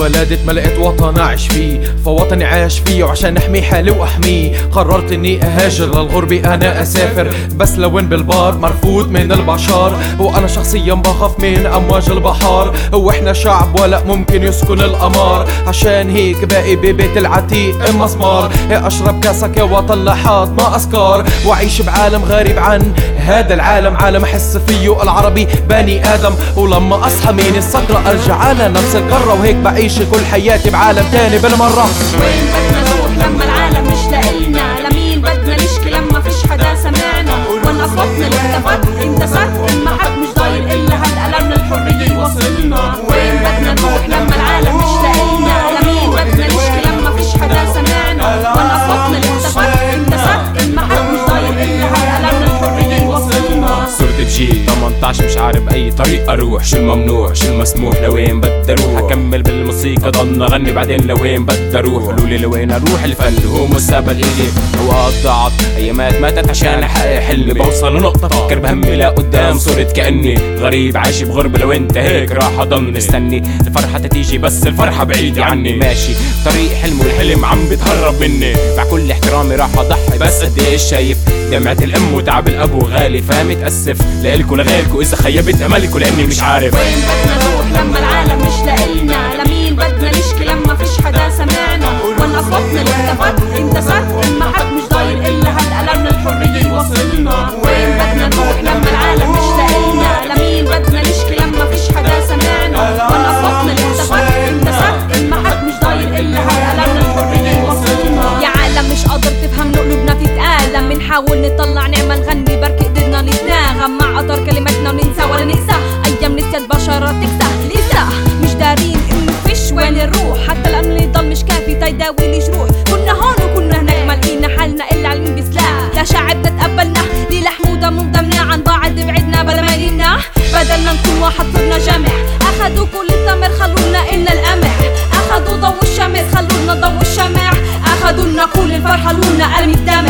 اتولدت ما لقيت وطن اعيش فيه، فوطني عايش فيه وعشان احمي حالي واحميه قررت اني اهاجر للغربة انا اسافر، بس لوين بالبار مرفوض من البشر، وانا شخصيا بخاف من امواج البحر، واحنا شعب ولا ممكن يسكن القمر، عشان هيك باقي ببيت العتيق مسمار، اشرب كاسك يا وطن لحد ما اسكر، واعيش بعالم غريب عن هذا العالم، عالم احس فيه العربي بني ادم، ولما اصحى من السكرة ارجع على نفس القارة، وهيك بعيش كل حياتي بعالم تاني بالمرة. وين بدنا نروح لما العالم مش لاقينا؟ لمين بدنا نشكي لما فيش حدا سمعنا؟ وانا صوتنا اللي اختفت اندست، معك مش ضايل الا هالقلم للحرية يوصلنا. وين بدنا نروح لما العالم مش لاقينا؟ لمين بدنا نشكي لما فيش حدا سمعنا؟ وانا صوتنا اللي اختفت اندست، معك مش ضايل الا هالقلم للحرية يوصلنا. صرت بجيل 18 مش عارف اي طريق اروح، شو الممنوع شو المسموح لوين بدي اروح، اكمل بالموسيقى ضلنا اغني بعدين لوين بدي اروح، قولولي لوين اروح، الفن هو مستقبل الي، اوقات ضاعت ايامات ماتت عشان احقق حلمي، بوصل لنقطة افكر بهمي لقدام، صرت كأني غريب عايش بغربة، لو انت هيك راح اضل مستني الفرحة تتيجي بس الفرحة بعيدة عني، ماشي طريق حلم والحلم عم بتهرب مني، مع كل احترامي راح اضحي بس قديش شايف دمعة الام وتعب الابو غالي، فمتأسف لإلكو لغيركو اذا خيبت املكو لاني مش عارف. وين بدنا نروح لما العالم مش لاقينا؟ لمين بدنا نشكي لما فيش حدا سمعنا؟ وانا صوتنا اللي اختفت اندست، معك مش ضايل الا هالقلم للحرية يوصلنا. وين بدنا نروح لما العالم مش لاقينا؟ لمين بدنا نشكي لما فيش حدا سمعنا؟ وانا صوتنا اللي اختفت اندست، معك مش ضايل الا هالقلم للحرية يوصلنا. يا عالم مش قادر تفهم قلوبنا بتتألم، بنحاول نطلع نعمل غني بركي قدرنا نتناغم مع قطر كلماتنا وننسى ولا نقسى، ايام نسيت بشرات تكسى لسه مش دارين انه فيش وين نروح، حتى الامن اللي ضل مش كافي تيداوي لي جروح، كنا هون وكنا هناك ما لقينا حالنا الا علمين بسلاح، لا شعبنا تقبلنا لي لحم ودم ودمنا عن بعض بعدنا بلا ما يلينا، بدلنا نكون واحد صرنا جمع، اخدوا كل التمر خلونا إلنا القمح، اخدوا ضو الشمس خلونا ضو الشمع، اخدوا لنا كل الفرحة لونا قلم الدمع.